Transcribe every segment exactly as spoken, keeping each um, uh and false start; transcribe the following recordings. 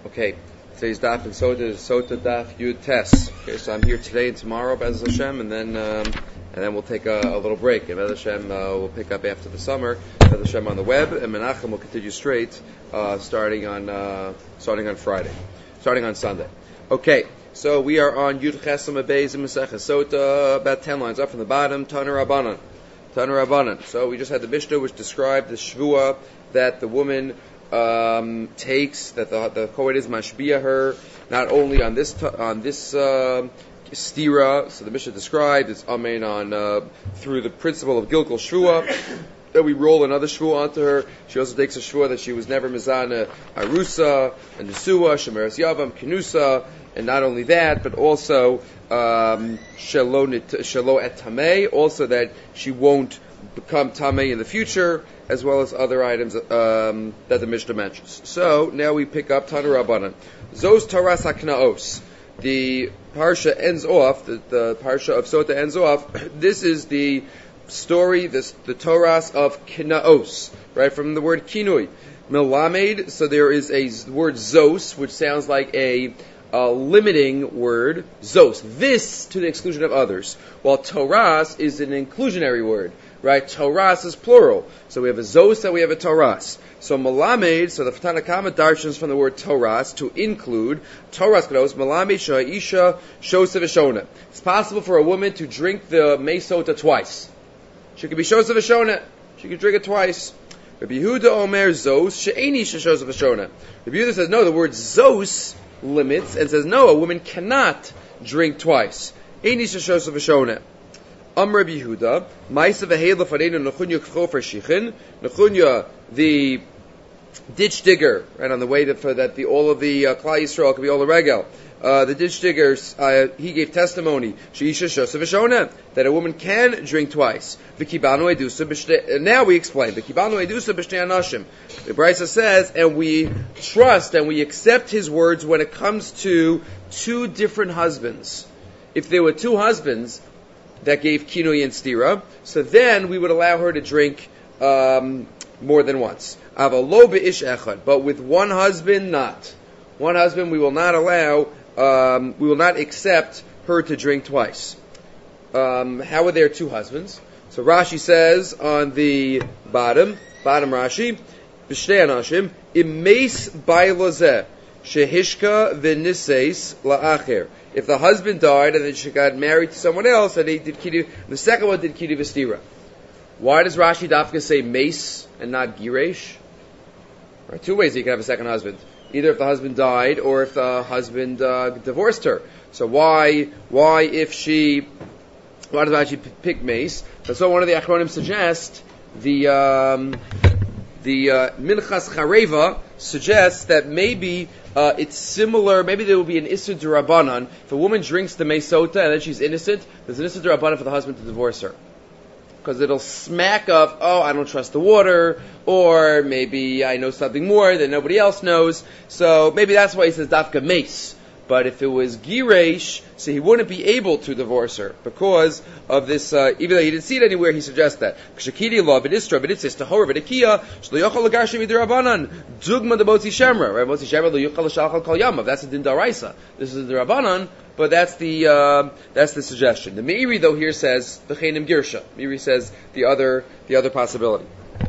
Okay, today's daf and Sota is Sota daf Yud Tes. Okay, so I'm here today and tomorrow, Bez Hashem, and then um, and then we'll take a, a little break. And Bez Hashem uh, we'll pick up after the summer. Bez Hashem on the web, and Menachem will continue straight, uh, starting on uh, starting on Friday, starting on Sunday. Okay, so we are on Yud Chesam Abeis and Masechah Sota, about ten lines up from the bottom. Tanur Rabbanan, Tanur Rabbanan. So we just had the Mishnah which described the Shvua that the woman Um, takes, that the the Kohen is mashbiah her not only on this t- on this uh, stira. So the Mishnah described it's amen on uh, through the principle of Gilgal Shvua that we roll another Shvua onto her. She also takes a Shvua that she was never mizana arusa and nesua shemeres yavam kenusa, and not only that, but also um, shelo shelo et tamei, also that she won't become tamei in the future, as well as other items um, that the Mishnah mentions. So now we pick up Tanur Rabbanan. Zos Taras HaKnaos. The parsha ends off. The, the parsha of Sota ends off. This is the story, this the Toras of Knaos, right from the word kinui, Milamed. So there is a word Zos, which sounds like a a limiting word, Zos. This to the exclusion of others, while Toras is an inclusionary word. Right, Toras is plural. So we have a Zos and we have a Toras. So Malamed, so the Tanna Kama darshans from the word Toras to include Toras Knos, Malamed Sha'isha Shosa V'Shona. It's possible for a woman to drink the Mesota twice. She could be Shosa V'Shona. She could drink it twice. Rabbi Yehuda Omer Zos She'eni Shosa V'Shona. Rabbi Yehuda says no, the word Zos limits and says no, a woman cannot drink twice. Eini Shosa V'Shona. Am Rabbi Yehuda, Ma'isa v'heila fareinu Nechunya k'chofer shichin. Nechunya, the ditch digger, right, on the way that, for that the, all of the uh, Klal Yisrael could be all the regel. Uh, the ditch digger, uh, he gave testimony, she'isha shosa v'shona, that a woman can drink twice. V'kibanu edusa b'shtei, now we explain, v'kibanu edusa b'shtei anashim. The Brisa says, and we trust and we accept his words when it comes to two different husbands. If there were two husbands that gave kinui and stira, so then we would allow her to drink um, more than once. Avalo be'ish echad, but with one husband, not. One husband, we will not allow, um, we will not accept her to drink twice. Um, how are there two husbands? So Rashi says on the bottom, bottom Rashi, b'shtei anashim, imeis bailozeh, shehishka v'niseis la'acher. If the husband died and then she got married to someone else, and they did kiddush, the second one did kiddush v'stira. Why does Rashi Dafka say mace and not giresh? Right, two ways that you can have a second husband: either if the husband died or if the husband uh, divorced her. So why, why if she, why does Rashi pick mace? So, so one of the Achronim suggest the um, the uh, Minchas Chareva suggests that maybe uh, it's similar. Maybe there will be an Issur D'Rabbanan. If a woman drinks the Mesota and then she's innocent, there's an Issur D'Rabbanan for the husband to divorce her. Because it'll smack of, oh, I don't trust the water, or maybe I know something more that nobody else knows. So maybe that's why he says Dafka Mace. But if it was Giresh, so he wouldn't be able to divorce her because of this, uh, even though he didn't see it anywhere, he suggests that. Kshakidi law, v'distra, v'ditzis, tahor, v'dikia, shlo yochal l'garshim v'dirabanan, dugma de Motzi Shemra, right? Motzi Shemra, lo yochal l'shalchal kol yamav. That's a din daraisa. This is the Rabbanan, but that's the, uh, that's the suggestion. The Meiri, though, here says, v'chenim girsha. Meiri says the other, the other possibility.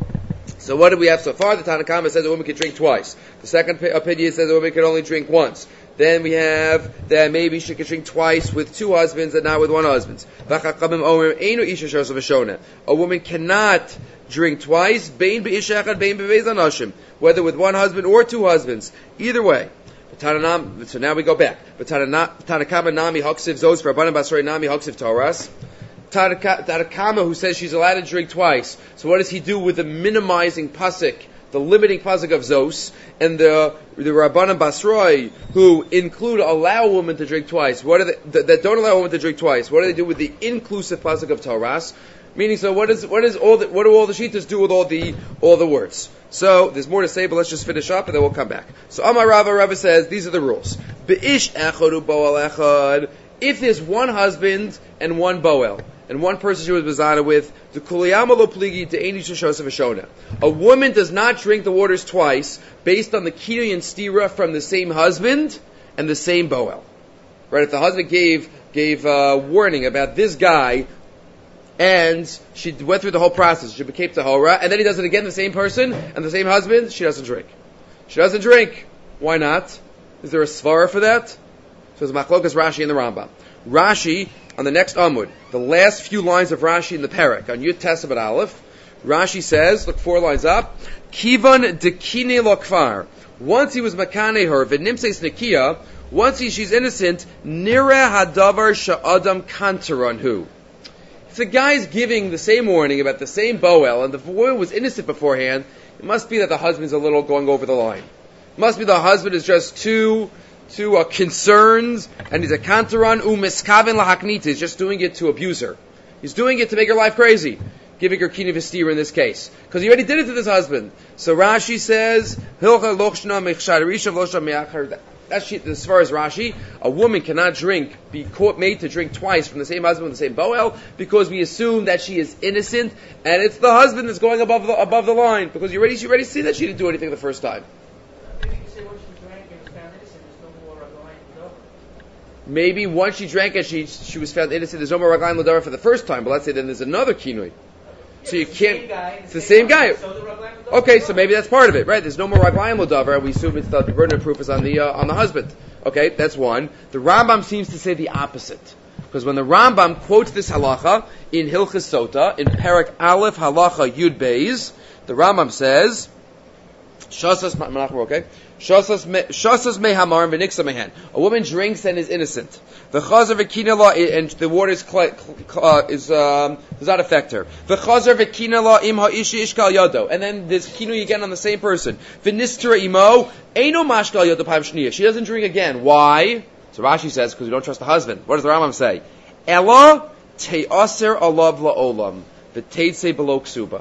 So what do we have so far? The Tanna Kama says a woman can drink twice. The second opinion says a woman can only drink once. Then we have that maybe she can drink twice with two husbands and not with one husband. A woman cannot drink twice, whether with one husband or two husbands. Either way. So now we go back. Tanakama nami haksiv zos rabbanan basrei nami haksiv Toras. Tanakama who says she's allowed to drink twice. So what does he do with the minimizing pasuk, the limiting pasuk of Zos, and the the Rabbanan Basroi who include allow a woman to drink twice? What are they, that, that don't allow a woman to drink twice? What do they do with the inclusive pasuk of Toras? Meaning, so what is what is all the, what do all the shittas do with all the all the words? So there's more to say, but let's just finish up and then we'll come back. So Amar Rava, Rava says these are the rules. Be'ish echad u'boel echad. If there's one husband and one boel. In and one person she was bezana with, the kuliyama lo pligi de eni shoshav v'shona. A woman does not drink the waters twice based on the kinui and stira from the same husband and the same boel. Right? If the husband gave gave uh, warning about this guy, and she went through the whole process, she became tahora, and then he does it again, the same person and the same husband, she doesn't drink. She doesn't drink. Why not? Is there a svara for that? So there's machlokas Rashi and the Rambam. Rashi, on the next Amud, the last few lines of Rashi in the Perek, on Yud Tesabet Aleph, Rashi says, look four lines up, Kivan dekine lokvar. Once he was makane her, v'nimseis nekia, once he, she's innocent, nira hadavar sha'adam kantaranhu. If the guy's giving the same warning about the same boel, and the woman was innocent beforehand, it must be that the husband's a little going over the line. It must be the husband is just too, too uh, concerned, and he's a kantaran u'miskaven lahaknita. He's just doing it to abuse her. He's doing it to make her life crazy, giving her kini v'stira in this case, because he already did it to this husband. So Rashi says, Hilcha lochshna mechshad rishav lochshna me'achar. That's as far as Rashi, a woman cannot drink, be caught, made to drink twice from the same husband with the same boel, because we assume that she is innocent, and it's the husband that's going above the above the line, because you already, you already see that she didn't do anything the first time. Maybe you say once she drank and was found innocent, there's no more raglayim l'davar. Maybe once she drank and she she was found innocent, there's no more raglayim l'davar for the first time, but let's say then there's another kinui. So you can't. It's the same guy. Okay, so maybe that's part of it, right? There's no more raglayim l'davar. We assume it's the, the burden of proof is on the uh, on the husband. Okay, that's one. The Rambam seems to say the opposite, because when the Rambam quotes this halacha in Hilchos Sota in Perek Aleph Halacha Yud Beis, the Rambam says, "Shasas okay, shasas mehamar v'niksa mehen." A woman drinks and is innocent. The chazer v'kinela and the water is uh, is um, does not affect her. The chazer v'kinela im ha'ishi ishkal yado, and then there's kinui again on the same person. V'nistra imo eino mashkal yado pam shniya. She doesn't drink again. Why? So Rashi says because we don't trust the husband. What does the Rambam say? Ella te'aser alav la'olam v'teitze below ksuba.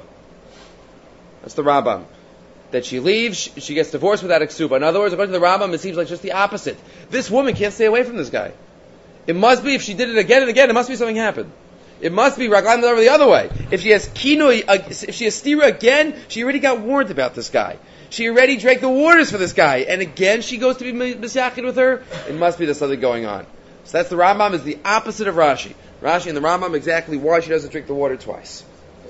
That's the Rambam. That she leaves, she gets divorced without a ksuba. In other words, according to the Rambam, it seems like just the opposite. This woman can't stay away from this guy. It must be, if she did it again and again, it must be something happened. It must be raglayim l'davar the other way. If she has kinui, uh, if she has stira again, she already got warned about this guy. She already drank the waters for this guy, and again she goes to be misyachid with her. It must be there's something going on. So that's the Rambam is the opposite of Rashi. Rashi and the Rambam exactly why she doesn't drink the water twice.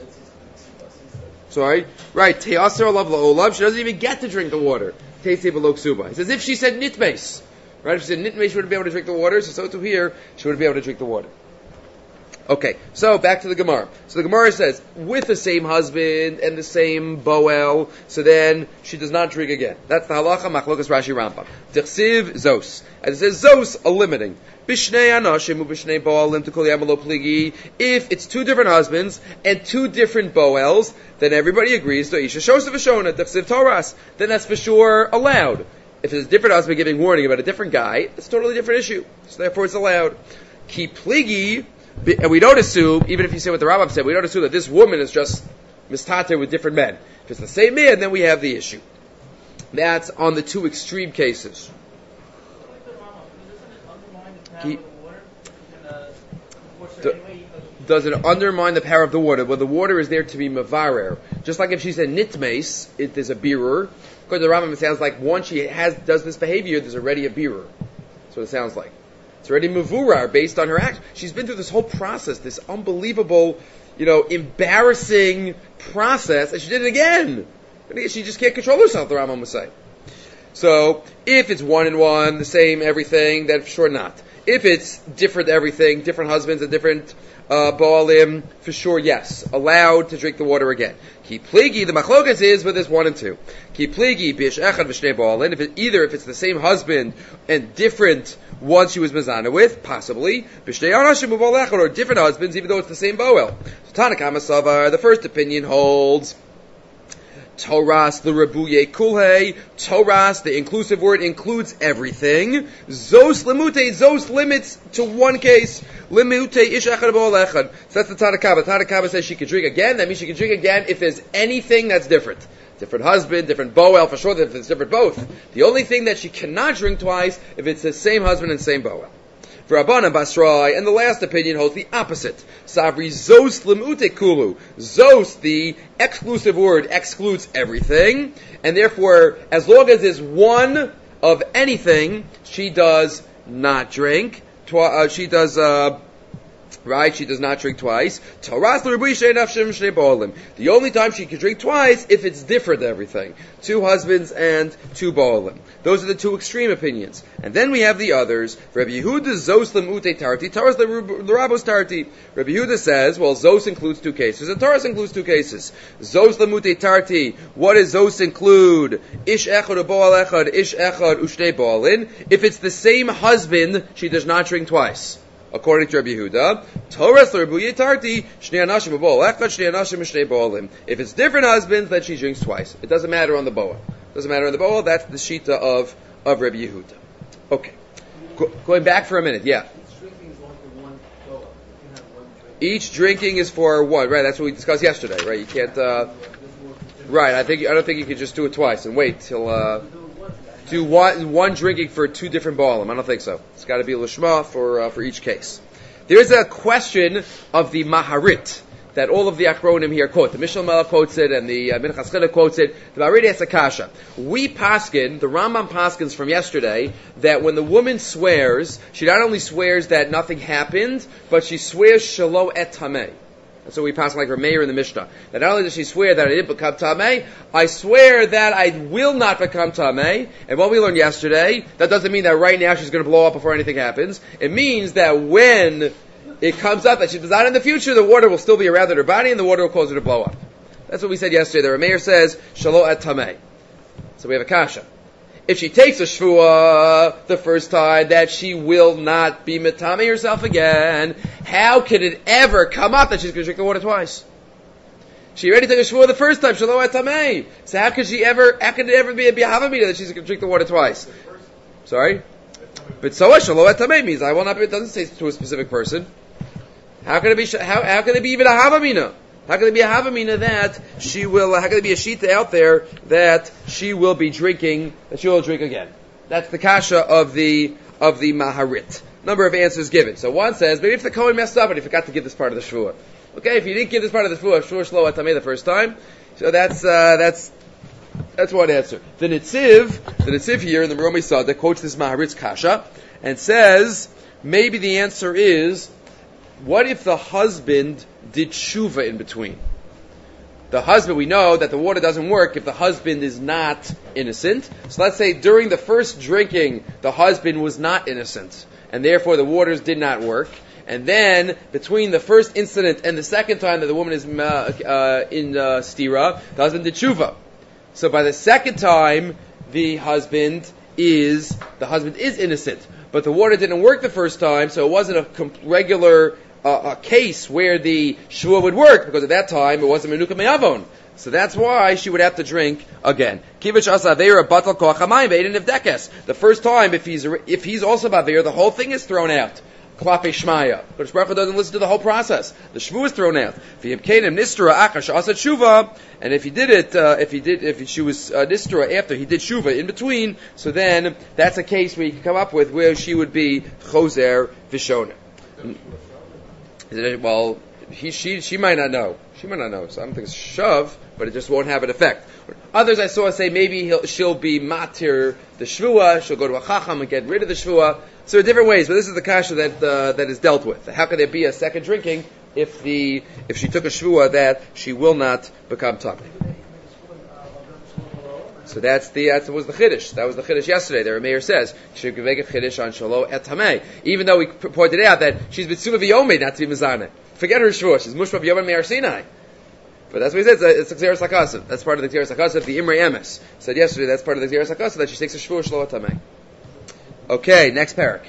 Sorry, right? Te'aser alav la'olam. She doesn't even get to drink the water. Teitze below ksuba. It's as if she said nitmeis. Right? If she said nitmeis, she wouldn't be able to drink the water. So so to here, she wouldn't be able to drink the water. Okay, so back to the Gemara. So the Gemara says, with the same husband and the same boel, so then she does not drink again. That's the halacha, machlokas Rashi Rambam. Tichsiv zos. And it says zos, a limiting. Bishnei anashim u bishnei boalim tekol yamalo pligi. If it's two different husbands and two different boels, then everybody agrees to isha shosav v'shona, tichsiv toras. Then that's for sure allowed. If it's a different husband giving warning about a different guy, it's a totally different issue. So therefore it's allowed. Ki pligi. And we don't assume, even if you say what the Rambam said, we don't assume that this woman is just mistater with different men. If it's the same man, then we have the issue. That's on the two extreme cases. He, do, does it undermine the power of the water? Well, the water is there to be mavarer. Just like if she said nitmeis, it is a bearer. According to the Rambam, it sounds like once she has does this behavior, there's already a bearer. That's what it sounds like. It's already mavurar based on her act. She's been through this whole process, this unbelievable, you know, embarrassing process, and she did it again. She just can't control herself, the Rambam would say. So, if it's one and one, the same everything, then for sure not. If it's different everything, different husbands and different uh, boalim, for sure yes, allowed to drink the water again. Ki pligi, the machlokas is with this one and two. Ki pligi, bish echad v'shnei boalim, if it, either if it's the same husband and different one she was mezana with, possibly, b'shnei anashim u'bol echad, or different husbands, even though it's the same boel. So Tanakama Savar, the first opinion holds, Toras, the Rebuye Kulhe, Toras, the inclusive word, includes everything. Zos limute, Zos limits to one case. Limute ish echad b'ol echad. So that's the Tanakama. Tanakama says she can drink again. That means she can drink again if there's anything that's different. Different husband, different boel, for sure if it's different both. The only thing that she cannot drink twice, if it's the same husband and same boel. V'Rabbanan Basrai, and the last opinion holds the opposite. Savri Zos Lemute Kulu. Zos, the exclusive word, excludes everything, and therefore, as long as there's one of anything, she does not drink. Twi- uh, she does, uh, right, she does not drink twice. The only time she can drink twice if it's different than everything. Two husbands and two ba'alim. Those are the two extreme opinions. And then we have the others. Rabbi Yehuda zos lemute tarti, taras l'rabos tarti. Rabbi Yehuda says, well, zos includes two cases, and taras includes two cases. Zos lemute tarti, what does zos include? Ish echad u'boal echad, ish echad u'shtei ba'alin. If it's the same husband, she does not drink twice. According to Rabbi Yehuda, Torah l'Rabbi Tarti, Shnei Anashim B'Boal Echad, Shnei Anashim Shnei Ba'alim. If it's different husbands, then she drinks twice. It doesn't matter on the boa. Doesn't matter on the boa. That's the shita of of Rabbi Yehuda. Okay, Go, going back for a minute. Yeah. Each drinking is for one. Right. That's what we discussed yesterday. Right. You can't. Uh, right. I think I don't think you could just do it twice and wait till. Uh, Do one, one drinking for two different ba'alim. I don't think so. It's got to be lishma for uh, for each case. There is a question of the maharit that all of the acronym here quote. The Mishnah Melech quotes it, and the uh, Minchas Chida quotes it. The maharit asks a kasha. We paskin, the Rambam paskins from yesterday, that when the woman swears, she not only swears that nothing happened, but she swears shelo et tameh. That's what we pass like Rameir in the Mishnah. That not only does she swear that I didn't become Tameh, I swear that I will not become Tameh. And what we learned yesterday, that doesn't mean that right now she's going to blow up before anything happens. It means that when it comes up that she does not in the future, the water will still be around in her body and the water will cause her to blow up. That's what we said yesterday. The Rameir says, Shalo et Tameh. So we have a kasha. If she takes a shvuah the first time that she will not be metame herself again, how could it ever come up that she's going to drink the water twice? She already took a shvuah the first time, shelo et tameh. So how could she ever? How could it ever be a bihavamina that she's going to drink the water twice? Sorry, but so what? Shelo et tameh means I will not be. It doesn't say to a specific person. How can it be? How how can it be even a havamina? How can it be a havamina that she will? How can it be a shita out there that she will be drinking? That she will drink again? That's the kasha of the of the maharit. Number of answers given. So one says maybe if the Kohen messed up and he forgot to give this part of the shvuah. Okay, if you didn't give this part of the shvuah, shvuah shlo atameh the first time, so that's uh, that's that's one answer. The Nitziv, the Nitziv here in the Meromi Sada quotes this maharit's kasha and says maybe the answer is, what if the husband did tshuva in between? The husband, we know that the water doesn't work if the husband is not innocent. So let's say during the first drinking, the husband was not innocent, and therefore the waters did not work. And then, between the first incident and the second time that the woman is uh, uh, in uh, stira, the husband did tshuva. So by the second time, the husband is, the husband is innocent. But the water didn't work the first time, so it wasn't a comp- regular Uh, a case where the shvuah would work, because at that time it wasn't menuka me'avon. So that's why she would have to drink again. Kivish asaveira batal koach hamayim ve'edin evdekes. The first time, if he's if he's also baveir, the whole thing is thrown out. Klape shmaya. But Baruch Hu doesn't listen to the whole process. The shvuah is thrown out. V'yimkenim nistra achash asa tshuva. And if he did it, uh, if he did, if she was uh, nistra after he did shvuah in between, so then that's a case where you can come up with where she would be choser v'shona. Well, he, she, she might not know. She might not know. So I don't think it's shav, but it just won't have an effect. Others I saw say maybe he'll, she'll be matir the shvuah. She'll go to a chacham and get rid of the shvuah. So there are different ways, but this is the kasha that uh, that is dealt with. How could there be a second drinking if the if she took a shvuah that she will not become tameh? So that's the that was the chiddush. That was the chiddush yesterday. The Rameir says she could make a chiddush on shalo et tameh, even though we p- pointed out that she's b'tzuma v'yomid not to be mizaneh. Forget her shvuah. She's mushma v'yomid me'ar Sinai. But that's what he said. It's a Xeris HaKasav. That's part of the Xeris HaKasav. The Imrei Emes said yesterday that's part of the Xeris HaKasav that she takes a shvuah shalo et tameh. Okay, next parak.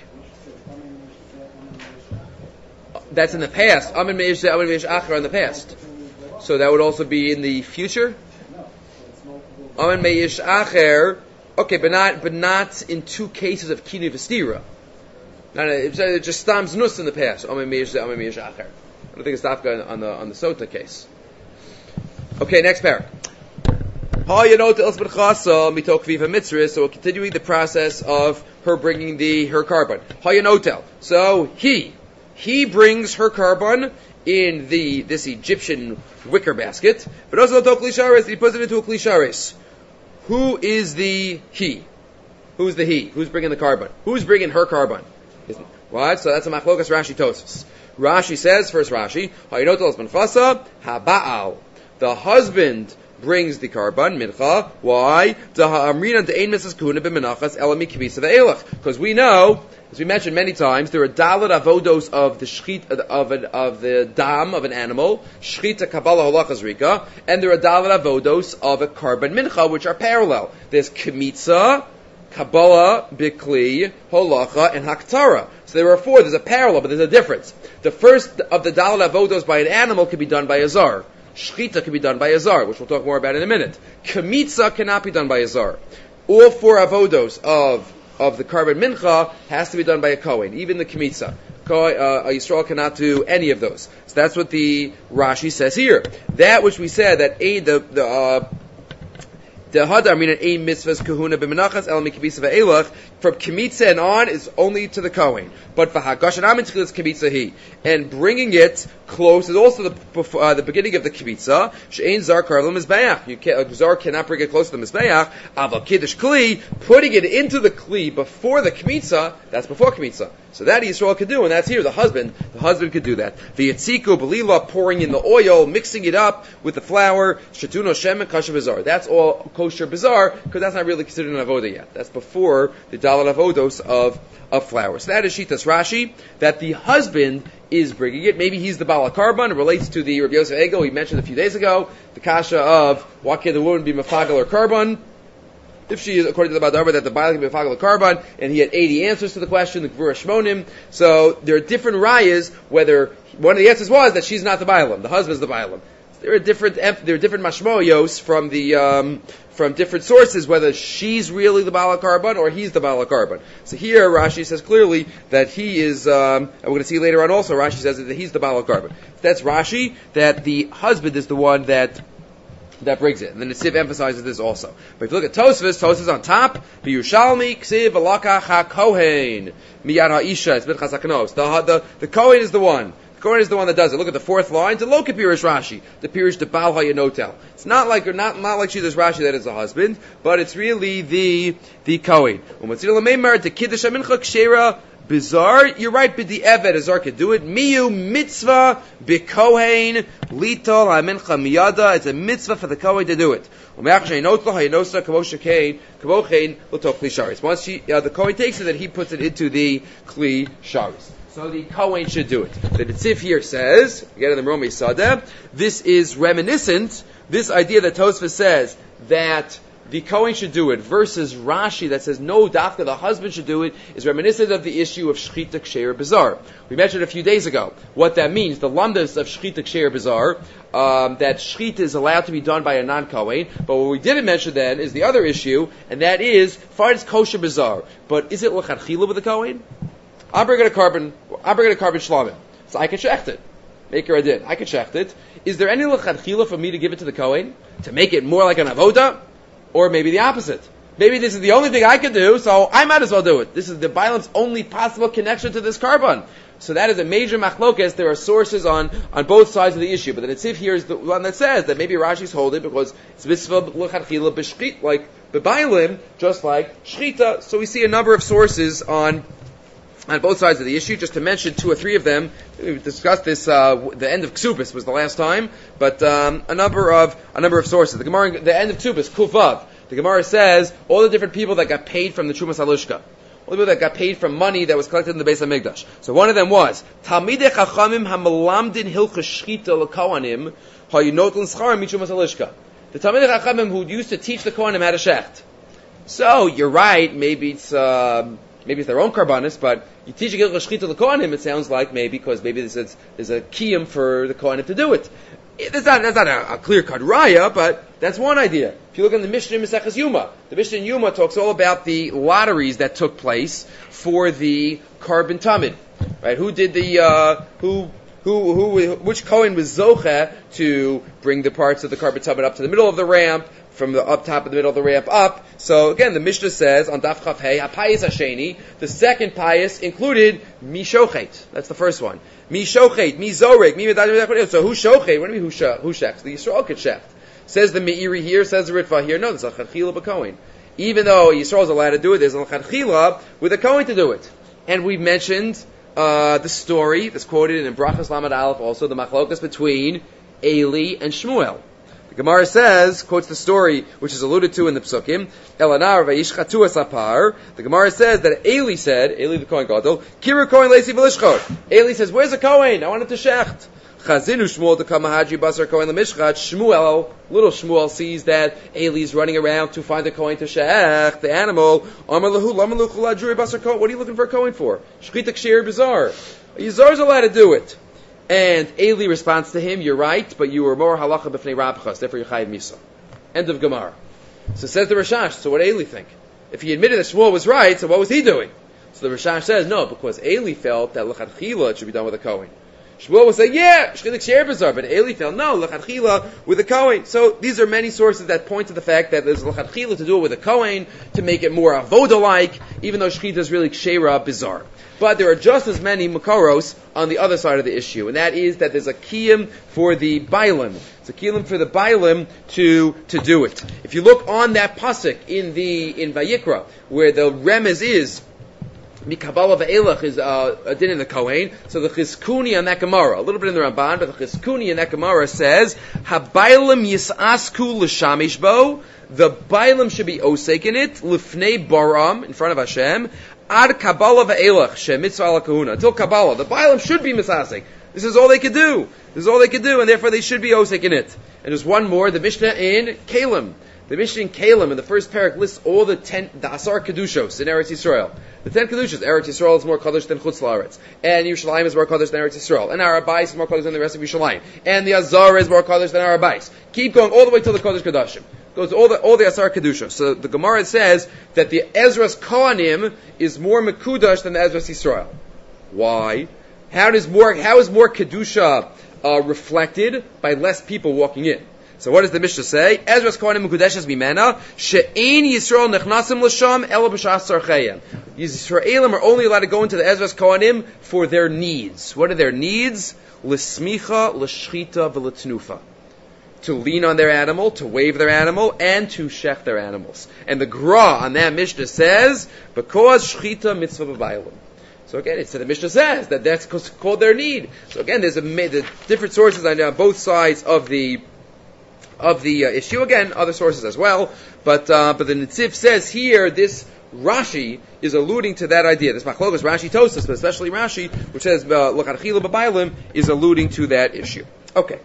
That's in the past. Amin meish amin meish acher in the past. So that would also be in the future. Amen meyish acher, okay, but not but not in two cases of kinu v'stira. Not a, just stam znus in the past. Amen meyish amen meyish acher. I don't think it's dafka on the on the sota case. Okay, next parak. So we're continuing the process of her bringing the her carbon. So he he brings her carbon in the this Egyptian wicker basket. But also he puts it into a klisharis. Who is the he? Who's the he? Who's bringing the carbon? Who's bringing her carbon? What? So that's a machlokas Rashi Tosfos. Rashi says, first Rashi, haba'al. The husband brings the carbon, mincha. Why? Because we know, as we mentioned many times, there are dalet avodos of the shchit of an, of the dam of an animal, shchita kabbalah holachas rika, and there are dalet avodos of a carbon mincha, which are parallel. There's kemitza, kabbalah, bikli, holacha, and haktara. So there are four. There's a parallel, but there's a difference. The first of the dalet avodos by an animal can be done by a zar. Shchita can be done by a zar, which we'll talk more about in a minute. Kemitza cannot be done by a zar. All four avodos of of the carbon mincha has to be done by a kohen, even the kemitza. Uh, a Yisrael cannot do any of those. So that's what the Rashi says here. That which we said that a the the uh, the hadar meaning a mitzvahs kahuna b'menachas el mikibisa ve'elach from kemitza and on is only to the kohen. But for hagashan amin tchilas kemitza he and bringing it close is also the uh, the beginning of the kemitza. She'ein zar karv l'mizbeach. You can, a zar cannot bring it close to the mizbeach. Aval kiddush kli, putting it into the kli before the kemitza. That's before kemitza. So that Yisrael could do, and that's here. The husband, the husband could do that. V'yatziku belila, pouring in the oil, mixing it up with the flour. Shatuno shemen kasher bizar. That's all kosher bizar because that's not really considered an avoda yet. That's before the dalet avodos of of flour. So that is Shitas Rashi, that the husband is bringing it. Maybe he's the Baal HaKarban. It relates to the Rabbi Yosef Ego we mentioned a few days ago. The kasha of why can the woman be mafagel or karban? If she is, according to the Badavar, that the Baal can be mafagel or karban, and he had eighty answers to the question, the Gvura Shmonim. So there are different rayas, whether one of the answers was that she's not the Baalim, the husband's the Baalim. There are different there are different mashmoyos from the um, from different sources whether she's really the Baal HaKarban or he's the Baal HaKarban. So here Rashi says clearly that he is, um, and we're going to see later on also Rashi says that he's the Baal HaKarban. That's Rashi, that the husband is the one that that brings it. And the Netziv emphasizes this also. But if you look at Tosfos, Tosfos on top, B'Yushalmi Ksiv Alakach HaKohen Miyad HaIsha, it's B'chas HaKnos. The the the Kohen is the one. Kohen is the one that does it. Look at the fourth line. To Loka Pirish Rashi. The Pirish the Baal HaYanotel. It's not like not not like Shitas Rashi that is the husband, but it's really the the Kohen. The Kiddush HaMincha Kshera Bizarre. You're right, but the Evet Azar could do it. Miyu Mitzvah B'Kohen Litol HaMincha Miyada. It's a mitzvah for the Kohen to do it. Once she, uh, the Kohen takes it, then he puts it into the Kli Sharis. So the Kohen should do it. The Netziv here says, again in the Romi Sadeh, this is reminiscent, this idea that Tosfos says that the Kohen should do it versus Rashi that says no, Dafka, the husband should do it, is reminiscent of the issue of Shchita Ksher Bizar. We mentioned a few days ago what that means, the lumdas of Shchita Ksher Bizar, um, that Shchita is allowed to be done by a non-Kohen, but what we didn't mention then is the other issue, and that is, fine, it's kosher Bizar, but is it l'chadchila with the Kohen? I'm bringing a carbon, I'm bringing a carbon shlamim. So I can shecht it. Make her a din. I can shecht it. Is there any l'chadchila for me to give it to the Kohen? To make it more like an avoda? Or maybe the opposite. Maybe this is the only thing I can do, so I might as well do it. This is the violence only possible connection to this carbon. So that is a major machlokes. There are sources on, on both sides of the issue. But the Netziv here is the one that says that maybe Rashi's holding because it's mitzvah l'chadchila b'shchit, like b'bailim, just like shchita. So we see a number of sources on on both sides of the issue. Just to mention two or three of them, we discussed this. Uh, the end of Ksubis was the last time, but um, a number of a number of sources. The Gemara, the end of Ksubis, Kuvav. The Gemara says all the different people that got paid from the Trumas Halushka, all the people that got paid from money that was collected in the Beis HaMikdash. So one of them was Talmidei Chachamim Hamalamdin Hilchos Shchita LeKohanim Hayinotlin Scharim Mitrumas Halushka. The Talmidei Chachamim who used to teach the Kohanim how to shecht. So you're right. Maybe it's. Uh, Maybe it's their own karbanis, but you teach a Hilchos Shchita l'Kohanim, it sounds like maybe because maybe there's a, there's a kiyum for the Kohanim to do it. That's not, that's not a, a clear-cut raya, but that's one idea. If you look in the Mishnah in Maseches Yuma, the Mishnah in Yuma talks all about the lotteries that took place for the carbon tamid. Right? Who did the, uh, who, who, who, which Kohen was zocheh to bring the parts of the carbon tamid up to the middle of the ramp, from the up top of the middle of the ramp up. So again, the Mishnah says on Daf Chaf Hey, Hapayis Hasheni, the second payis included Mi Shochet. That's the first one. Mi Shochet, Mi Zorek, Mi Medad. So who Shochet? What do you mean who Shechs? The Yisrael could Shecht. Says the Meiri here, says the Ritva here. No, there's a Chadchila b'Kohen. Even though Yisrael is allowed to do it, there's a Chadchila with a Kohen to do it. And we mentioned uh, the story that's quoted in Brachas Lamed Aleph, also the machlokas between Eli and Shmuel. The Gemara says, quotes the story which is alluded to in the Psukim, Elanar vayishchatu asapar. The Gemara says that Eli said, Eli the Kohen Gadol, Kiru Kohen leisi v'lishchot. Eli says, where's the Kohen? I want him to shecht. Chazinu Shmuel to come Haji Basar Kohen Lemishchat. Shmuel, little Shmuel, sees that Eli's running around to find a Kohen to shecht, the animal. Amar lahu, lama luchu la'juri Basar Kohen. What are you looking for a Kohen for? Shchita k'sher bizar. Yizar's allowed to do it. And Eli responds to him, you're right, but you were more halacha b'fnei rabchas, therefore you chayiv misa. End of Gemara. So says the Rashash, so what did Eli think? If he admitted that Shmuel was right, so what was he doing? So the Rashash says, no, because Eli felt that l'chadchila it should be done with a Kohen. Shmuel would say, yeah, shchilik she'er bizar, but Eli felt, no, l'chadchila with a Kohen. So these are many sources that point to the fact that there's l'chadchila to do it with a Kohen, to make it more avoda-like, even though shchita is really kshera bizar. But there are just as many makaros on the other side of the issue, and that is that there's a kiyum for the bailim. It's a kiyum for the bailim to to do it. If you look on that pasuk in the in Vayikra, where the remez is mikabala ve'elach is uh, a din in the Kohen, so the chizkuni on that Gemara, a little bit in the Ramban, but the chizkuni in that Gemara says habailim yisasku l'shamish bo. The bailim should be osek in it lifnei baram in front of Hashem. Ad Kabbalah ve'elach she mitzvah ala kahuna. Until Kabbalah, the Bailam should be misasek. This is all they could do. This is all they could do, and therefore they should be osek in it. And there's one more, the Mishnah in Kalim. The Mishnah in Kalim in the first parak lists all the ten, the Asar Kedushos in Eretz Yisrael. The ten Kedushos, Eretz Yisrael is more Kadosh than Chutz La'aretz. And Yerushalayim is more Kadosh than Eretz Yisrael. And Arabais is more Kadosh than the rest of Yerushalayim. And the Azar is more Kadosh than Arabais. Keep going all the way till the Kadosh Kadashim. Goes all the all the Asar Kedusha. So the Gemara says that the Ezra's Kohanim is more Mekudash than the Ezra's Yisrael. Why? How does more how is more Kedusha uh, reflected by less people walking in? So what does the Mishnah say? Ezra's Kohanim Mekudeshes Mimena She'ein Yisrael Nechnasim L'Sham Ela B'Shas Tzarcheihem. Yisraelim are only allowed to go into the Ezra's Kohanim for their needs. What are their needs? L'smicha, l'shchita, v'letnufa. To lean on their animal, to wave their animal, and to shech their animals. And the Gra on that Mishnah says, because shchita mitzvah b'baylim. So again, it's, the Mishnah says that that's called their need. So again, there's a the different sources on uh, both sides of the of the uh, issue. Again, other sources as well. But uh, but the Netziv says here, this Rashi is alluding to that idea. This machlokas Rashi Tosas, but especially Rashi, which says l'chadchila b'baylim, is alluding to that issue. Okay.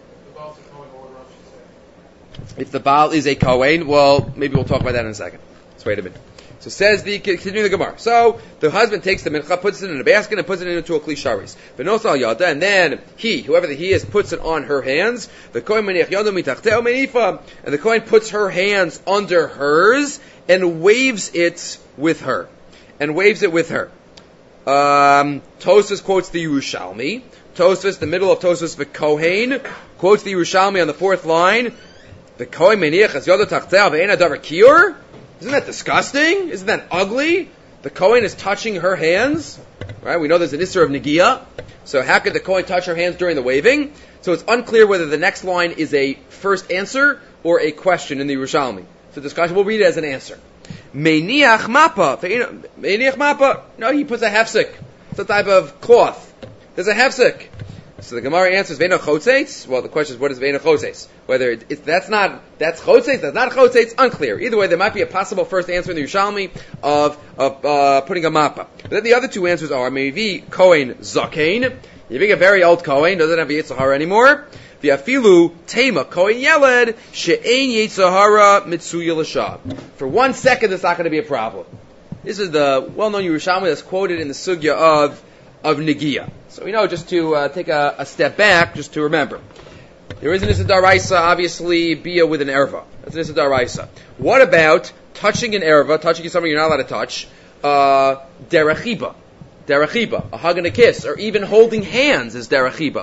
If the Baal is a Kohen, well, maybe we'll talk about that in a second. Let's wait a minute. So says the, continue the Gemara. So, the husband takes the mincha, puts it in a basket, and puts it into a kli sharis. V'nosal yada, and then he, whoever the he is, puts it on her hands. The Kohen maniach yadu mitachteo menifa, and the Kohen puts her hands under hers, and waves it with her. And waves it with her. Um, Tosfos quotes the Yerushalmi. Tosfos, the middle of Tosfos, the Kohen, quotes the Yerushalmi on the fourth line. The Kohen meniach as yoda tachtel ve'ena davar kiur. Isn't that disgusting? Isn't that ugly? The Kohen is touching her hands, right? We know there's an issur of negiah. So how could the Kohen touch her hands during the waving? So it's unclear whether the next line is a first answer or a question in the Yerushalmi. So discussion, we'll read it as an answer. Meniach mappa. Meniach mappa. No, he puts a hefsek. It's a type of cloth. There's a hefsek. So the Gemara answers Veina Chotzeitz. Well, the question is, what is Veina Chotzeitz? Whether it, it's that's not that's Chotzeitz, that's not Chotzeitz, unclear. Either way, there might be a possible first answer in the Yerushalmi of of uh, putting a mappa. But then the other two answers are maybe Kohen Zakein. You being a very old Kohen, doesn't have Yetzer Hara anymore. The Afilu Tema Kohen Yeled She'ein Yetzer Hara Mitzuya L'Shah. For one second, that's not going to be a problem. This is the well-known Yerushalmi that's quoted in the sugya of of Negiah. So we know, just to uh, take a, a step back, just to remember. There is an Issa Daraisa, obviously, Bia with an Erva. That's an Issa Daraisa. What about touching an Erva, touching something you're not allowed to touch, uh, Derachiba. Derachiba, a hug and a kiss, or even holding hands is Derachiba.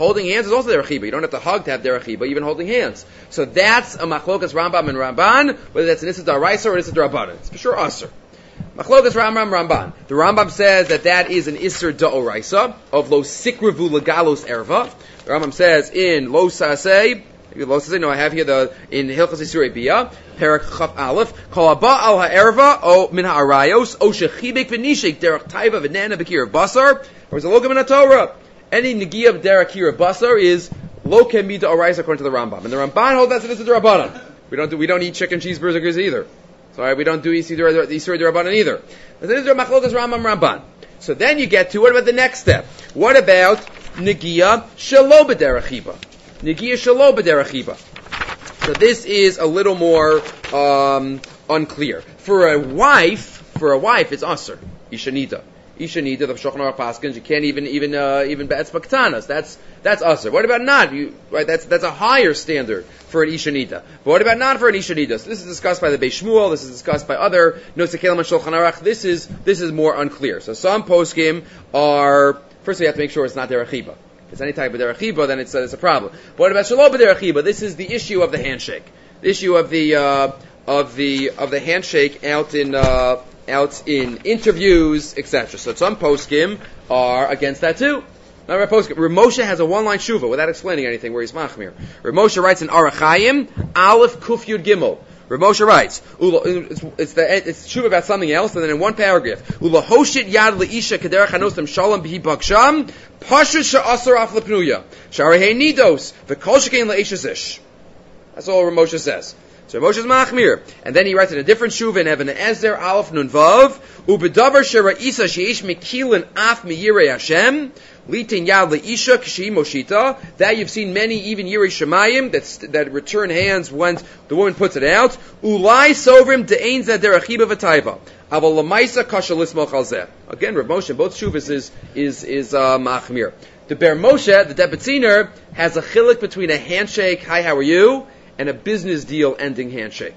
Holding hands is also derech chiba. You don't have to hug to have derech chiba, even holding hands. So that's a machlokas Rambam and Ramban, whether that's an issa d'oraisa or an issa d'rabbanan. It's for sure usher. Machlokas Rambam Ramban. The Rambam says that that is an issa d'oraisa of lo sikrivu legalos erva. The Rambam says in lo saseh, lo saseh, no, I have here the, in Hilchos Isurei Bia, Perak Chaf Aleph, Kol haba al ha'erva, o min ha'arayos, o shechibek v'nishek, derech taiva v'nana b'kir basar, or is a logam in a Torah. Any negia of derech kir basar is lo kemida oraisa according to the Rambam. And the Ramban holds that it's a d'rabbanan. We don't do, we don't eat chicken cheeseburgers either. Sorry, we don't do Isurei d'rabbanan either. But this is the Machlokas Rambam Ramban. So then you get to, what about the next step? What about negia shelo b'derech chiba? Negia shelo b'derech chiba. So this is a little more um, unclear. For a wife, for a wife, it's aser. Ishanita. Ishanita, the Shulchan Aruch Paskins, you can't even, even, uh, even be'etzba ketanas. That's, that's aser. What about not? You, right, that's, that's a higher standard for an Ishanita. But what about not for an Ishanita? So this is discussed by the Beis Shmuel, this is discussed by other Nosei Kelim and Shulchan Aruch. This is, this is more unclear. So some poskim are, first we have to make sure it's not derech chiba. If it's any type of derech chiba, then it's, uh, it's a problem. But what about shelo b'derech chiba? This is the issue of the handshake. The issue of the, uh, of the, of the handshake out in, uh, out in interviews, et cetera. So some poskim are against that too. Now, poskim, Ramosha has a one-line shuva without explaining anything where he's machmir. Ramosha writes in Arachayim, Aleph Kuf Yud Gimel. Ramosha writes, it's, it's, the, it's shuva about something else, and then in one paragraph, Ula Hoshit Yad Leisha Kederach Hanosam Shalom B'hi Baksham, Pashut Sha'asar Af Lepnuya, Sharehei Nidos, V'kol Shekein Le'eshazish. That's all Ramosha says. So Moshe's machmir, and then he writes in a different shuva in Even Ezer Aleph Nun Vav, ubedavar sheraisa sheish mikilin af miyirei Hashem litin yad leisha k'shei moshita. That you've seen many even yirei shemayim that that return hands when the woman puts it out. Ulai sovrim de'ein zader achiba v'taiva. Aval lamaisa kasha lismoch al zeh. Again, Rav Moshe, both shuvas is is is uh, machmir. The Ber Moshe, the Debetziner, has a chilik between a handshake, hi, how are you, and a business deal ending handshake.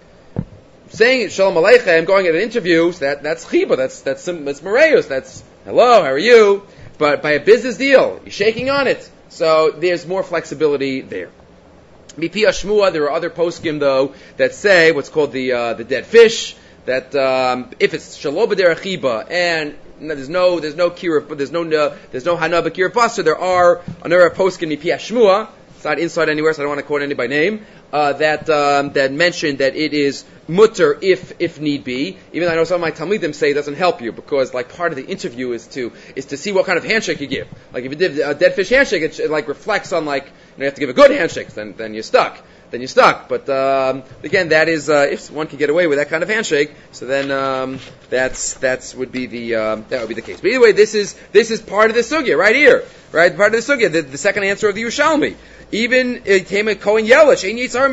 Saying Shalom Aleichem, going at an interview, that, that's chiba, that's, that's, that's moreus, that's hello, how are you? But by a business deal, you're shaking on it. So there's more flexibility there. Mipi Ashmua, there are other poskim though, that say what's called the, uh, the dead fish, that, um, if it's Shalom B'derech chiba, and no, there's no, there's no kira, there's no, uh, there's no hana b'kira basa, there are another poskim Mipi Ashmua, it's not inside anywhere, so I don't want to quote anybody by name, uh, that, um, that mentioned that it is mutter if, if need be. Even though I know some of my Talmidim say it doesn't help you, because like part of the interview is to, is to see what kind of handshake you give. Like if you did a dead fish handshake, it, it like reflects on like, you know, you have to give a good handshake, then, then you're stuck. Then you're stuck. But, um, again, that is, uh, if one can get away with that kind of handshake, so then, um, that's, that's would be the, um, that would be the case. But either way, this is, this is part of the sugya, right here. Right? Part of the sugya, the, the second answer of the Yerushalmi. Even it came a Kohen Yelish, Ein Yitzhar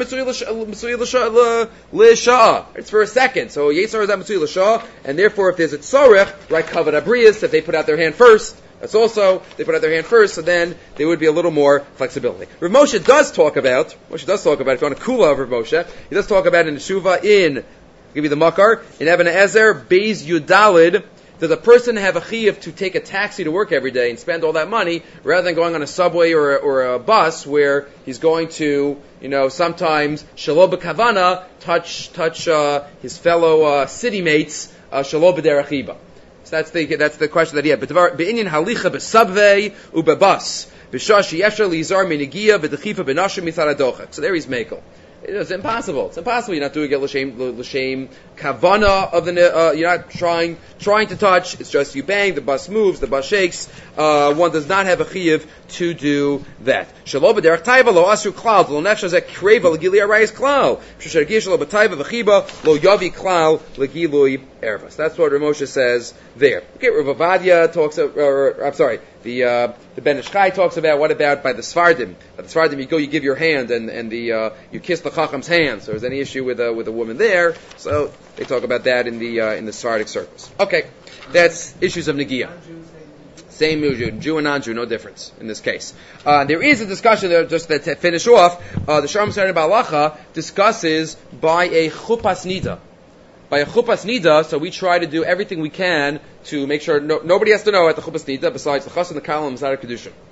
Mitzui L'Shah. It's for a second. So Yitzhar is at Mitzui L'Shah, and therefore if there's a tzorech, right, Kavod Abrius, if they put out their hand first, that's also, they put out their hand first, so then there would be a little more flexibility. Rav Moshe does talk about, Moshe does talk about, if you want a kula of Rav Moshe, he does talk about in the Shuvah in, I'll give you the Makar, in Even Ezer, Beis Yudalid, does a person have a chiyuv to take a taxi to work every day and spend all that money rather than going on a subway or a, or a bus where he's going to, you know, sometimes shelo b'kavana touch touch uh, his fellow uh, city mates uh, shelo b'derech chiba. So that's the that's the question that he had. But be'inyan halicha b'subway u'b'bus b'shashi yefshar lizar minigia b'dechifa b'nashim mitzad hadochek. So there he's mekel. It's impossible. It's impossible. You're not doing it l'shem, l'shem kavana of the, uh, you're not trying, trying to touch. It's just you bang, the bus moves, the bus shakes. Uh, one does not have a chiyuv to do that. Shelo b'derech taiva lo asu klal, lo nefesh hazeh kreva l'gilui arayis klal. Sh'sher gish lo b'taiva v'chiba lo yavi klal l'gilui ervas. That's what Rav Moshe says there. Okay, Rav Avadia talks, or, or, I'm sorry, the, uh, the Ben Ish Chai talks about, what about by the Sfardim? By the Sfardim, you go, you give your hand, and, and the, uh, you kiss the Chacham's hand. So there's any issue with, uh, with a woman there. So they talk about that in the, uh, in the Sephardic circles. Okay. That's issues of Negiah. Same Jew, Jew and non-Jew, no difference in this case. Uh, there is a discussion there, just to finish off, uh, the Sharm Sarah Balacha discusses by a chupas nida. By a chupas nida, so we try to do everything we can to make sure no, nobody has to know at the chupas nida besides the chas and the kalam and the kedushin.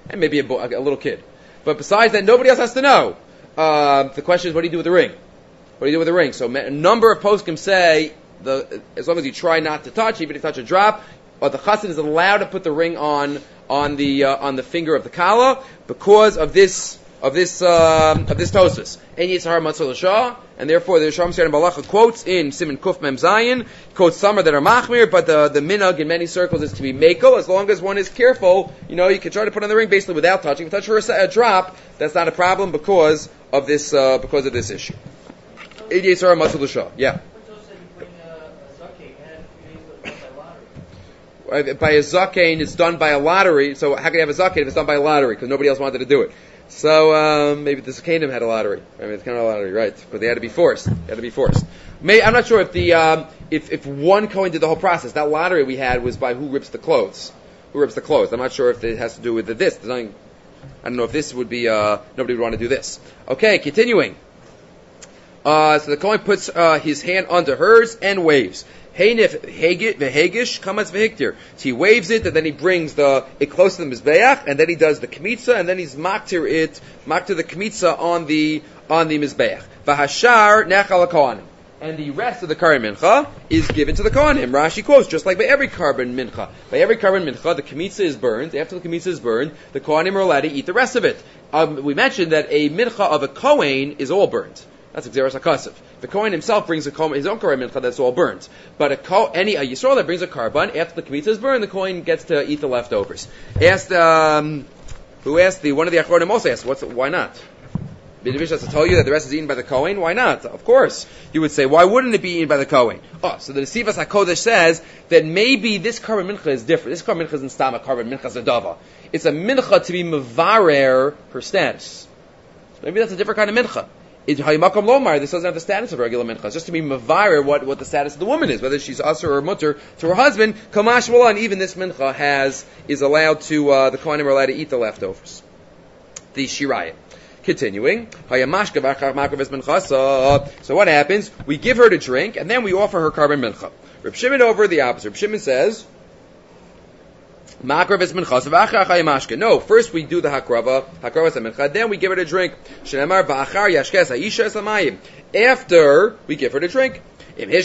and maybe a, bo- a little kid. But besides that, nobody else has to know. Uh, the question is, what do you do with the ring? What do you do with the ring? So a number of poskim say, the, as long as you try not to touch, even if you touch a drop, or the chassid is allowed to put the ring on on the uh, on the finger of the kala because of this of this um, of this tosis. En yitzhar matzah l'shah, and therefore the Shalom Siyar Balacha quotes in Siman Kuf Mem Zayin, quotes some that are machmir, but the the minhag in many circles is to be mekel. As long as one is careful, you know, you can try to put on the ring basically without touching. If you touch for a, a drop, that's not a problem because of this uh, because of this issue. En yitzhar matzah l'shah. Yeah. By a zakein, it's done by a lottery. So how can you have a zakein if it's done by a lottery? Because nobody else wanted to do it. So um, maybe the zakenim had a lottery. I mean, it's kind of a lottery, right? But they had to be forced. They had to be forced. May, I'm not sure if the um, if if one Kohen did the whole process. That lottery we had was by who rips the clothes. Who rips the clothes? I'm not sure if it has to do with the, this. There's nothing, I don't know if this would be. Uh, nobody would want to do this. Okay, continuing. Uh, so the Kohen puts uh, his hand under hers and waves. Heinif vehegish kamas vehiktir. So he waves it, and then he brings the it close to the mizbeach, and then he does the kmitza, and then he's maktir it, maktir the kmitza on the on the mizbeach. Vahashar nechal kohanim, and the rest of the karban mincha is given to the kohanim. Rashi quotes, just like by every karban mincha, by every karban mincha, the kmitza is burned. After the kmitza is burned, the kohanim are allowed to eat the rest of it. Um, we mentioned that a mincha of a kohen is all burned. That's Xeris HaKasav. The Kohen himself brings a his own Karban Mincha that's all burnt. But a ko, any a Yisrael that brings a Karban, after the Kmitza is burned, the Kohen gets to eat the leftovers. Asked, um, who asked the, one of the Achronim also asked, what's, why not? B'divish has to tell you that the rest is eaten by the Kohen? Why not? Of course. You would say, why wouldn't it be eaten by the Kohen? Oh, so the Nesivas HaKodesh says that maybe this Karban Mincha is different. This Karban Mincha isn't Stam, a Karban Mincha Zadava. It's a Mincha to be Mevarer her status. Maybe that's a different kind of Mincha. This doesn't have the status of a regular mincha. It's just to be mavarer what, what the status of the woman is, whether she's usher or mutter to her husband. Kamash Wala, and even this mincha has is allowed to uh, the kohanim are allowed to eat the leftovers. The shirayim. Continuing, so what happens? We give her to drink, and then we offer her karban mincha. Reb Shimon over the opposite. Reb Shimon says, no, first we do the hakrava, hakrava mincha, then we give her to drink. After we give her to drink. Reb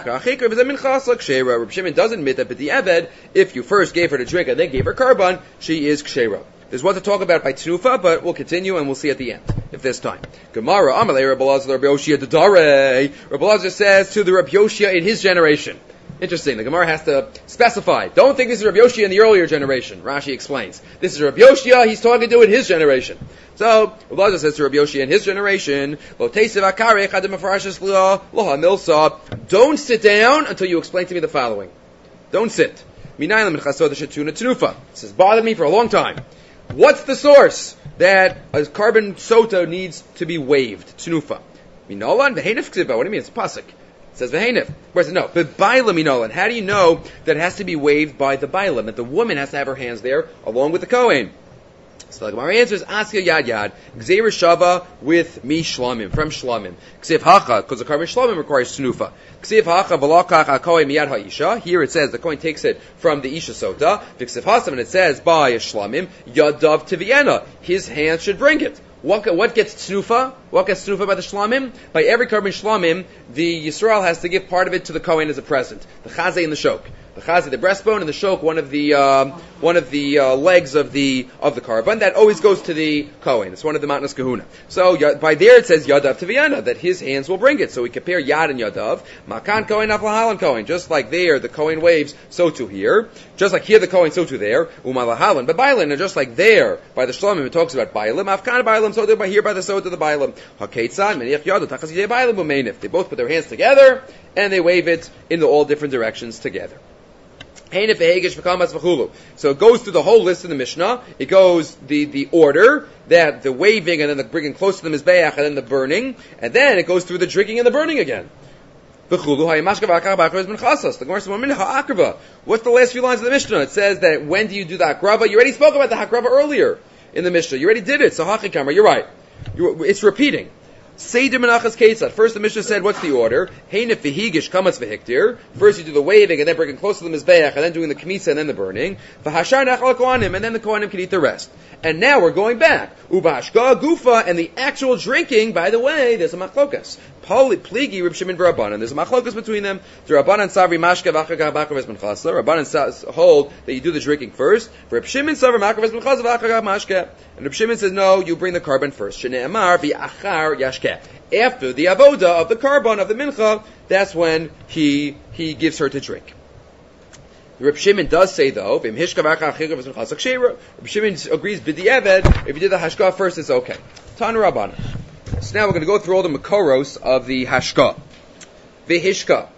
Shimon doesn't admit that, but the Eved, if you first gave her to drink and then gave her karban, she is kshera. There's one to talk about by Tnufa, but we'll continue and we'll see at the end, if there's time. Gemara, Amalei Reb Elazar Reb Yoshia Dadare. Reb Elazar says to the Reb Yoshia in his generation. Interesting, the Gemara has to specify. Don't think this is Reb Yoshia in the earlier generation. Rashi explains. This is Reb Yoshia, he's talking to in his generation. So, Reb Elazar says to Reb Yoshia in his generation, don't sit down until you explain to me the following. Don't sit. It says, bothered me for a long time. What's the source that a karban sota needs to be waived? Tnufa. Minolan, v'heinif ksiba. What do you mean? It's pasuk. It says v'heinif. Where's it? No. But baila minolan. How do you know that it has to be waived by the baila? That the woman has to have her hands there along with the kohen? So the Gemara answers, Asya Yad Yad, Gzeir Shava with Mi Shlamim, from Shlamim. Ksiv Hacha, because the karban Shlamim requires Tnufa. Ksiv Hacha V'lakach HaKohen Miyad HaIsha, here it says the Kohen takes it from the Isha Sota. V'ksiv Hasam, and it says by a Shlamim, Yadav to Vienna, his hands should bring it. What, what gets Tnufa? What gets Tnufa by the Shlamim? By every karban Shlamim, the Yisrael has to give part of it to the Kohen as a present. The Chazay and the Shok. The chazi, the breastbone, and the shok, one of the um, one of the uh, legs of the of the karban, that always goes to the kohen. It's one of the matnas kahuna. So by there it says yadav to Vienna, that his hands will bring it. So we compare yad and yadav. Makan kohen aflahalan kohen. Just like there the kohen waves, so too here. Just like here the kohen, so too there. Umalahalan, but bailim, and just like there by the shlamim it talks about bailim. Afkan bailim, so there by here by the sota the bailim. Hakeitzan meniach yadav tachas yidei bailim u'meinif. They both put their hands together and they wave it in the all different directions together. So it goes through the whole list in the Mishnah. It goes the, the order, that the waving and then the bringing close to the Mizbeach and then the burning, and then it goes through the drinking and the burning again. What's the last few lines of the Mishnah? It says that when do you do the hakrava? You already spoke about the hakrava earlier in the Mishnah. You already did it. So hachikamar, you're right. You're, it's repeating. Seder menachas ketzad. First, the Mishnah said, what's the order? Heinef v'higish kamatz v'hiktir. First, you do the waving, and then bringing close to the mizbeach, and then doing the kmitza, and then the burning. V'hashar nachal kohanim, and then the kohanim can eat the rest. And now we're going back. Ubashka gufa, and the actual drinking. By the way, there's a machlokas. Pligi Reb Shimon v'Rabbanan. There's a machlokas between them. The Rabbanan savri mashka v'achar bakar v'esman chasla. Rabbanan hold that you do the drinking first. Reb Shimon savri makar v'esman chasla v'achar mashka. And Reb Shimon says no, you bring the carbon first. Shne'emar v'achar yashke. After the avoda of the carbon of the mincha, that's when he he gives her to drink. Reb Shimon does say though, Reb Shimon agrees b'di'eved, if you did the hashka first, it's okay. Tanu Rabbanan. So now we're going to go through all the makoros of the hashka. V'hishka.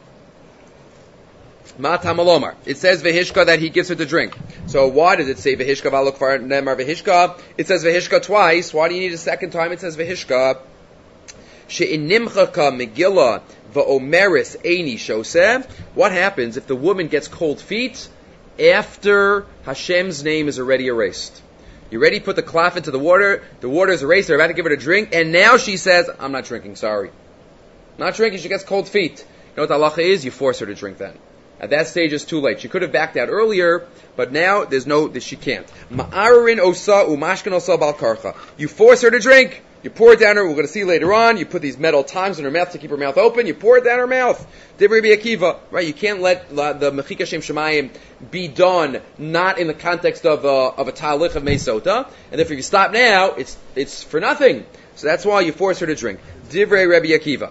Ma tamalomar. It says v'hishka that he gives her to drink. So why does it say v'hishka v'alok far nemar v'hishka? It says v'hishka twice. Why do you need a second time? It says v'hishka. She'inimchaka megillah v'omeris eini shoseh. What happens if the woman gets cold feet after Hashem's name is already erased? You already put the cloth into the water, the water is erased, they're about to give her a drink, and now she says, I'm not drinking, sorry. Not drinking, she gets cold feet. You know what the halacha is? You force her to drink then. At that stage, it's too late. She could have backed out earlier, but now there's no, she can't. Ma'arin osa umashkan osa bal karcha. You force her to drink. You pour it down her, we're going to see later on, you put these metal tongs in her mouth to keep her mouth open, you pour it down her mouth. Divrei Rabbi Akiva, right? You can't let uh, the Mechika Shem Shemayim be done not in the context of, uh, of a talich of Meisota, and if you stop now, it's, it's for nothing. So that's why you force her to drink. Divrei Rabbi Akiva.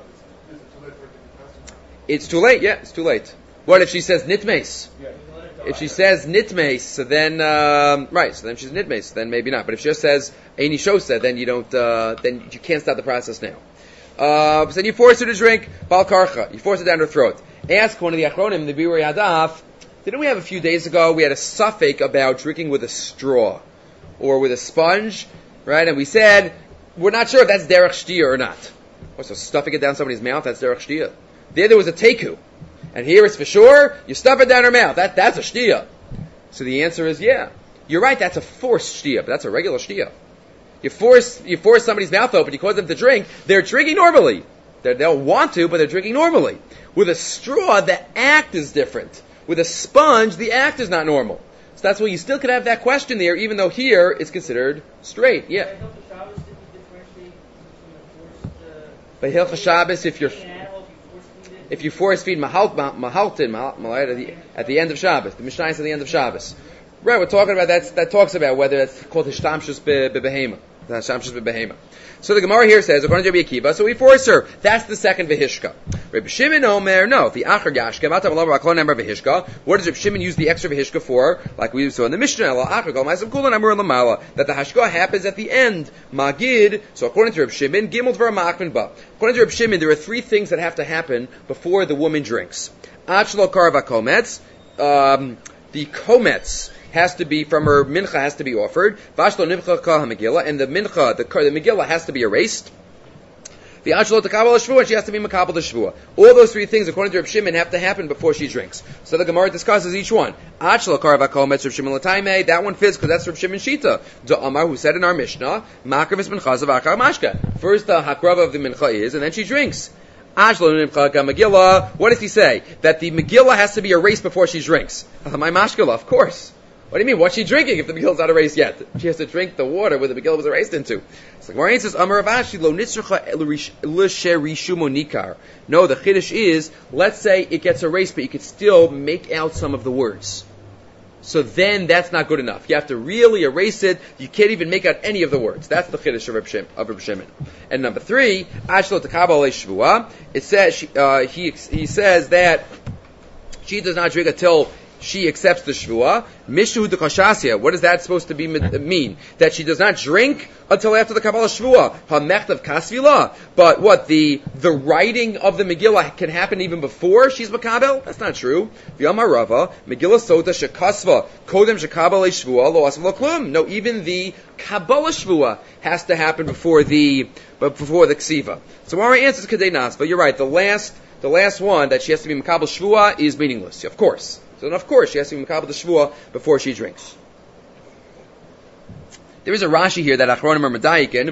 It's too late, yeah, it's too late. What if she says nitmes? If she says nitmes, so then um, right, so then she's nitmes, then maybe not. But if she just says eini shosa, then you don't, uh, then you can't stop the process now. Uh, so then you force her to drink bal karcha. You force it down her throat. Ask one of the achronim, the Birui Hadaf. Didn't we have a few days ago? We had a suffix about drinking with a straw or with a sponge, right? And we said we're not sure if that's derech shtia or not. What's so stuffing it down somebody's mouth? That's derech shtia. There, there was a teku. And here it's for sure, you stuff it down her mouth. That, that's a shtia. So the answer is, yeah. You're right, that's a forced shtia, but that's a regular shtia. You force, you force somebody's mouth open, you cause them to drink, they're drinking normally. They're, they'll want to, but they're drinking normally. With a straw, the act is different. With a sponge, the act is not normal. So that's why you still could have that question there, even though here it's considered straight. Yeah. By Hilchah Shabbos, if you're... If you force feed mahalt, mahaltin, mahalt, at the, at the end of Shabbos, the Mishnah is at the end of Shabbos. Right, we're talking about that, that talks about whether it's called Hishtamshus Bebehema. Hishtamshus Bebehema. So the Gemara here says, according to Rabbi Akiva, so we force her. That's the second Vihishka. Rabbi Shimon Omer, no, the Achar Yashka, Matam Allah Raklon Ember Vihishka. What does Rabbi Shimon use the extra Vihishka for? Like we saw in the Mishnah, that the Hashka happens at the end. Magid, so according to Rabbi Shimon, Gimel Dvar Ma'akmin Ba. According to Rabbi Shimon, there are three things that have to happen before the woman drinks. Achlo Karva Kometz, um, the Kometz has to be from her mincha has to be offered. Vashlo nimcha ka megillah, and the mincha, the, the megillah has to be erased. The achlo takabel shvua, and she has to be makabel the shvua. All those three things, according to Reb Shimon, have to happen before she drinks. So the Gemara discusses each one. Achlo karva kometz Reb Shimon l'taimei. That one fits because that's Reb Shimon shita. The Amar who said in our Mishnah, makrav is mincha zav achar mashka. First the hakrava of the mincha is, and then she drinks. What does he say? That the Megillah has to be erased before she drinks. My mashkala, of course. What do you mean? What's she drinking if the Megillah's not erased yet? She has to drink the water where the Megillah was erased into. It's like Marian says, Amar Ravashi lo nitzrucha l'sherishumo nikar. No, the chiddush is, let's say it gets erased, but you could still make out some of the words. So then that's not good enough. You have to really erase it. You can't even make out any of the words. That's the chiddush of Reb Shimon. Of Reb Shimon. And number three, Ashlo Takabal Shvua. It says she, uh, he he says that she does not drink until she accepts the shvua. Mishu dekashasya. What is that supposed to be mean? That she does not drink until after the Kabbalah shvua. Hamechtav kasvila. But what the the writing of the Megillah can happen even before she's makabel? That's not true. V'yamar Rava Megillah Sota shekasva kodem shekabel shvua lo asv lo klum. No, even the Kabbalah shvua has to happen before the but before the ksiva. So our answer is kadei nas. But you're right. The last the last one that she has to be makabel shvua is meaningless. Of course. So then, of course, she has to be makabel the shvua before she drinks. There is a Rashi here that Achronim are Medayikin,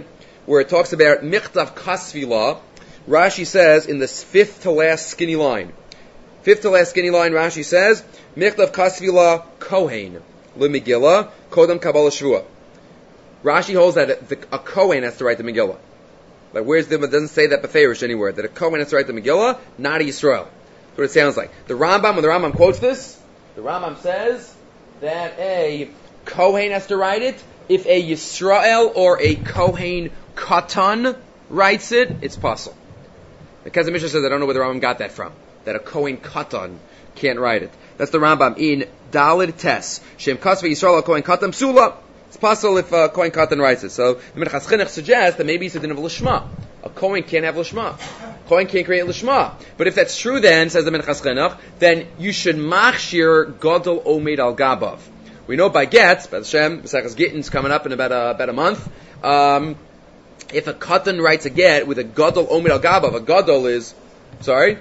where it talks about Michtav Kasvila, Rashi says in the fifth to last skinny line, fifth to last skinny line, Rashi says, Michtav Kasvila Kohen, LeMegillah, Kodam Kabbalah Shvua. Rashi holds that the, a Kohen has to write the Megillah. Like, where's the, it doesn't say that Beferish anywhere, that a Kohen has to write the Megillah, not a Yisrael. That's what it sounds like. The Rambam, when the Rambam quotes this, the Rambam says that a Kohen has to write it. If a Yisrael or a Kohen Katan writes it, it's possible. The Kesef Mishnah says, I don't know where the Rambam got that from, that a Kohen Katan can't write it. That's the Rambam in Daled Tes. Shem Kasva Yisrael Kohen Katan Psula. It's possible if uh, Kohen Katan writes it. So the Minchas Chinuch suggests that maybe it's a din of Lishma. A Kohen can't have Lishma. Kohen can't create Lishma. But if that's true then, says the Minchas Chinuch, then you should machshir Gadol Omed Al Gabav. We know by Getz, by Hashem, B'Sachas Gittin's coming up in about a, about a month. Um, if a Katan writes a get with a Gadol Omed Al Gabav, a Gadol is, sorry?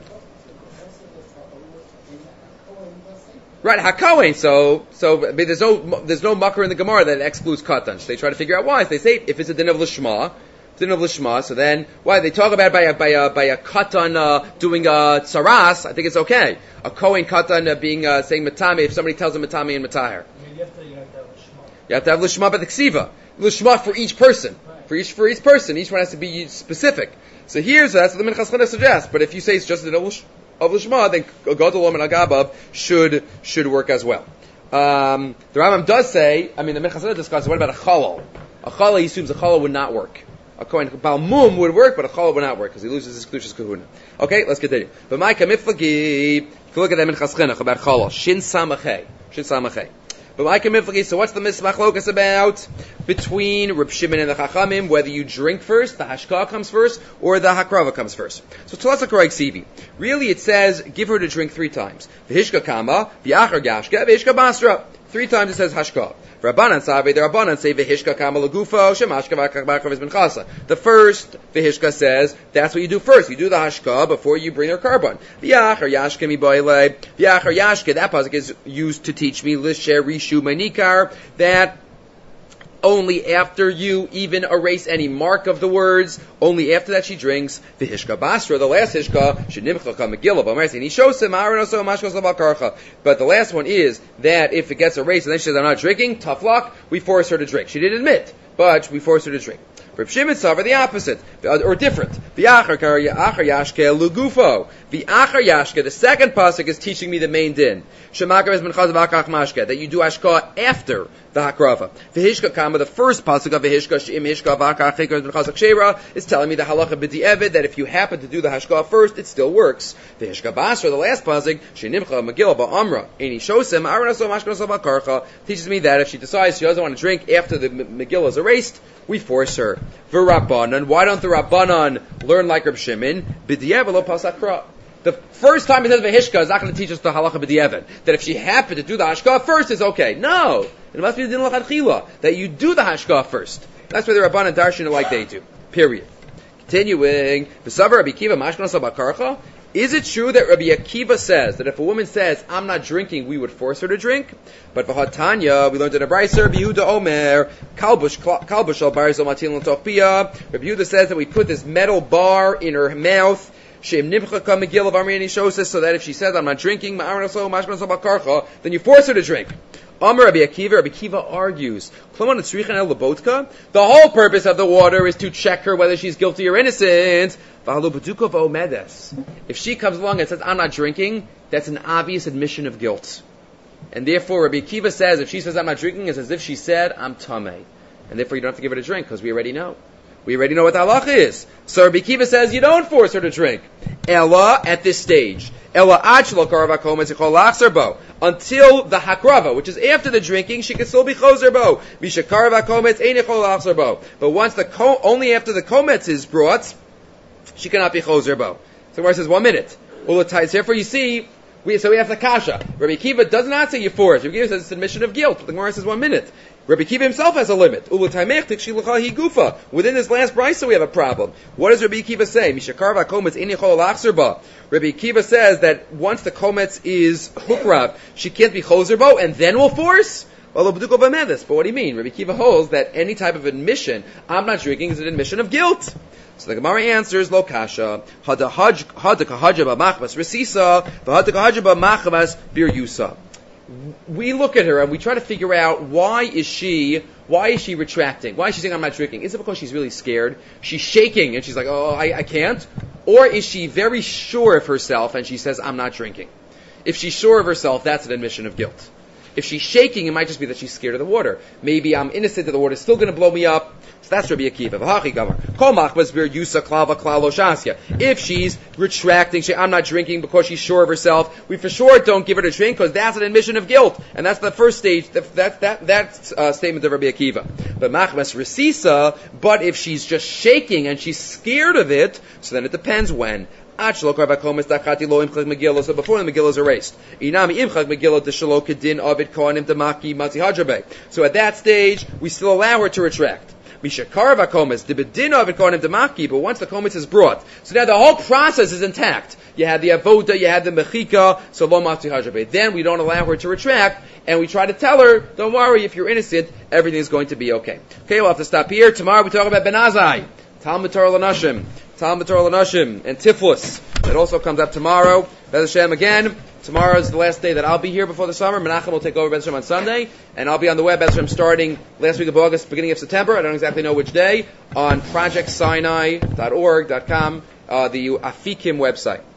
Right, HaKohen. So, so I mean, there's no there's no makar in the Gemara that excludes katan. So they try to figure out why. So they say if it's a din of lishma, din of lishma. So then, why they talk about it by a by a by a katan uh, doing a tsaras? I think it's okay. A kohen katan uh, being uh, saying matame if somebody tells him matame and matahir. I mean, you have to you have to have lishma. You have to have lishma by the ksiva. Lishma for each person. Right. For each for each person, each one has to be specific. So here, so that's what the Minchas Chinuch suggests. But if you say it's just a din of lishma, of Lishma, then Gadol Omen Al Gabav should should work as well. Um, the Rambam does say, I mean, the Minchas Chinuch discusses, what about a Chalal? A Chalal, he assumes a Chalal would not work. A Kohen Balmum would work, but a Chalal would not work, because he loses his Kedushas Kahuna. Okay, let's continue. But my Kamiflagi, if you look at that Minchas Chinuch about Chalal, Shin Samachay. Shin Samachay. But my Kamiflagi, so what's the Mismachlokas about? Between Reb Shimon and the Chachamim, whether you drink first, the Hashkah comes first, or the Hakrava comes first. So Tolasa Koreg Sivi. Really it says, give her to drink three times. V'hishka Kama, v'achar Gashka, v'hishka Basra. Three times it says Hashkah. Rabbanan Sabe, the Rabbanan say V'hishka Kama Lagufo, Shemashka V'achar is Ben Chasa. The first V'hishka says, that's what you do first. You do the Hashkah before you bring her carbon. V'achar Yashka Mi Boile. V'achar Yashka, that pasuk is used to teach me Lisher Rishu Manikar, that only after you even erase any mark of the words, only after that she drinks. The Hishka Basra, the last Hishka, Shenimcha Megillah, and he shows him, but the last one is that if it gets erased and then she says, I'm not drinking, tough luck, we force her to drink. She didn't admit, but we force her to drink. Reb Shimon suffer the opposite, or different. The Achar Yashke Lugufo. The Achar Yashke, the second pasuk is teaching me the main din. Shemakav es ben chazav akach mashke, that you do Hashka after the Hakrava. The Hishka Kama, the first pasuk of the Hishka, She'im Hishka vakach chikar ben chazak sheira, is telling me the halacha b'di'evid, that if you happen to do the Hashka first, it still works. The Hishka Basra, the last pasuk, She'nimcha Megillah ba'amra, Eini Shosem, Aronaso mashkanaso ba'karcha, teaches me that if she decides she doesn't want to drink after the Megillah is erased, we force her. V'Rabbanan, why don't the Rabbanan learn like Reb Shimon? B'di'evid lo pasakra. The first time it says V'hishka is not going to teach us the halacha b'di'evid. That if she happened to do the hashka first, it's okay. No! It must be the din l'chadchila, that you do the hashka first. That's why the Rabbanan and Darshan are like they do. Period. Continuing. V'savar Rabbi Akiva mashkana sabakarcha. Is it true that Rabbi Akiva says that if a woman says, I'm not drinking, we would force her to drink? But v'hatanya, we learned in a brayser, Rabbi Yehuda Omer, kalbush, kalbush al bar zol matil l'tochpiyah. Rabbi Yehuda says that we put this metal bar in her mouth, Shem Nimchaka Megillah V'Amriani Shoses, so that if she says, I'm not drinking, then you force her to drink. Amar Rabbi Akiva, Rabbi Akiva argues, the whole purpose of the water is to check her whether she's guilty or innocent. If she comes along and says, I'm not drinking, that's an obvious admission of guilt. And therefore, Rabbi Akiva says, if she says, I'm not drinking, it's as if she said, I'm tamei. And therefore, you don't have to give her a drink, because we already know. We already know what the halacha is. So Rabbi Akiva says, you don't force her to drink. Ella, at this stage. Ella achlo karava kometz yichol lachzer bo. Until the hakrava, which is after the drinking, she can still be choser bo. Misha karava kometz ein yichol lachzer bo. But once the ko- only after the kometz is brought, she cannot be choser bo. So Gemara says, one minute. Ulatai, therefore you see, we, so we have the kasha. Rabbi Akiva does not say you force. Rabbi Akiva says it's admission of guilt. The Gemara says one minute. Rabbi Akiva himself has a limit. Within this last brisa we have a problem. What does Rabbi Akiva say? Rabbi Akiva says that once the kometz is hukrav, she can't be choser bo, and then we'll force? But what do you mean? Rabbi Akiva holds that any type of admission, I'm not drinking, is an admission of guilt. So the Gemara answers, Lo kasha, hada kahaja b'machmas resisa, v'hada kahaja b'machmas bir yusa. We look at her and we try to figure out why is she, why is she retracting? Why is she saying I'm not drinking? Is it because she's really scared? She's shaking and she's like, oh, I, I can't? Or is she very sure of herself and she says, I'm not drinking? If she's sure of herself, that's an admission of guilt. If she's shaking, it might just be that she's scared of the water. Maybe I'm innocent that the water's still going to blow me up. So that's Rabbi Akiva. If she's retracting, she, I'm not drinking because she's sure of herself, we for sure don't give her to drink because that's an admission of guilt. And that's the first stage, that that that, that uh, statement of Rabbi Akiva. But machmas resisa, but if she's just shaking and she's scared of it, so then it depends when. So before the Megillah is erased. So at that stage, we still allow her to retract. But once the komitz is brought, so now the whole process is intact. You had the avoda, you had the mechika, so lo matzi hadrabe. Then we don't allow her to retract, and we try to tell her, don't worry, if you're innocent, everything is going to be okay. Okay, we'll have to stop here. Tomorrow we talk about Ben Azai, Talmud Torah L'Nashim, Talmud Torah L'Nashim, and Tiflis. That also comes up tomorrow. Bez Hashem again. Tomorrow is the last day that I'll be here before the summer. Menachem will take over Bez Hashem on Sunday, and I'll be on the web Bez Hashem starting last week of August, beginning of September. I don't exactly know which day, on project sinai dot org dot com, uh, the Afikim website.